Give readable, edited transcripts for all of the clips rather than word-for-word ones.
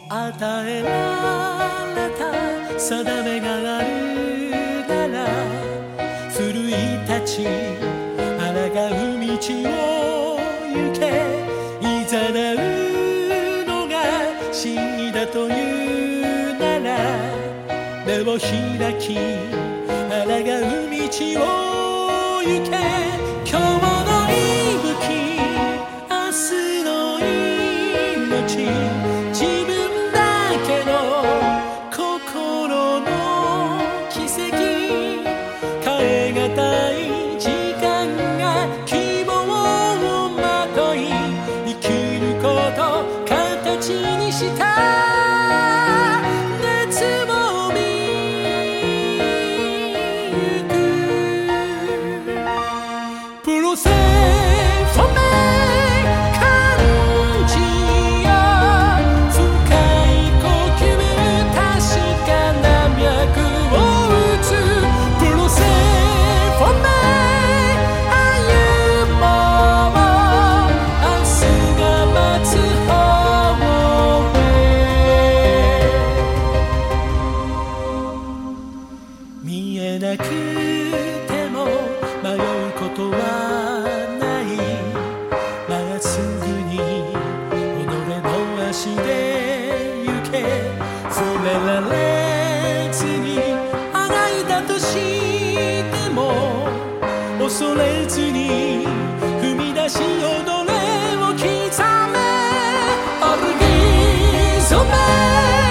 与えられた定めがあるなら奮い立ち抗う道を行けいざなうのが真理だというなら目を開き抗う道を行け今日の息吹明日の命自分だけの心の奇跡変えがたい時間が希望をまとい生きること形にした熱も見ゆくプロセフォメ見えなくても迷うことはないまっすぐに己の足で行け触れられずにあがいたとしても恐れずに踏み出し踊れを刻めオルギ染め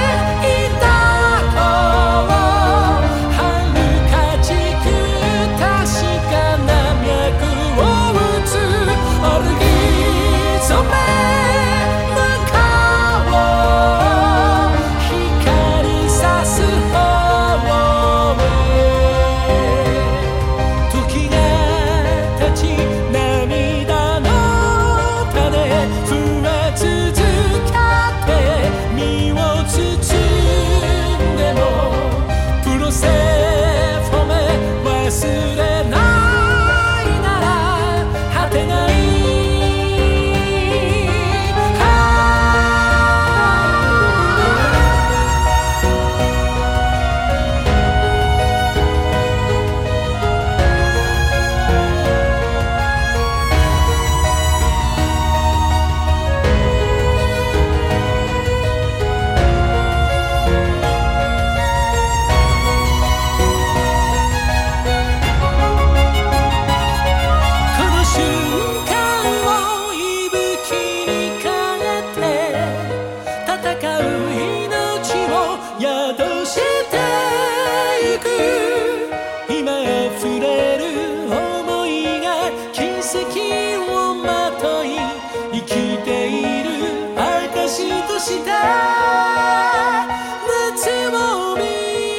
宿してゆく今あふれる想いが奇跡をまとい生きている証とした夏を見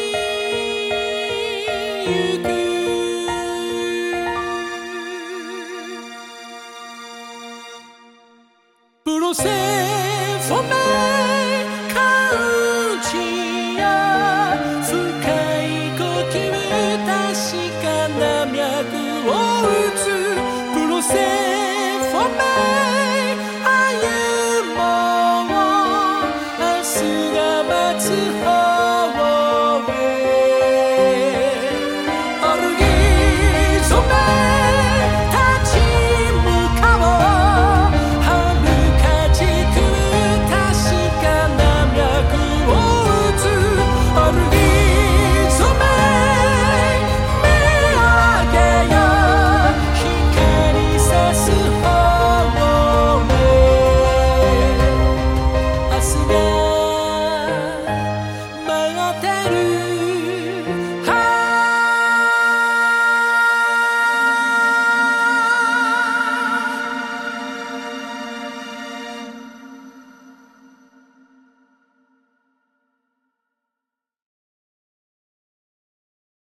ゆくプロセフォメ感じや深い呼吸確かな脈を打つプロセフォメ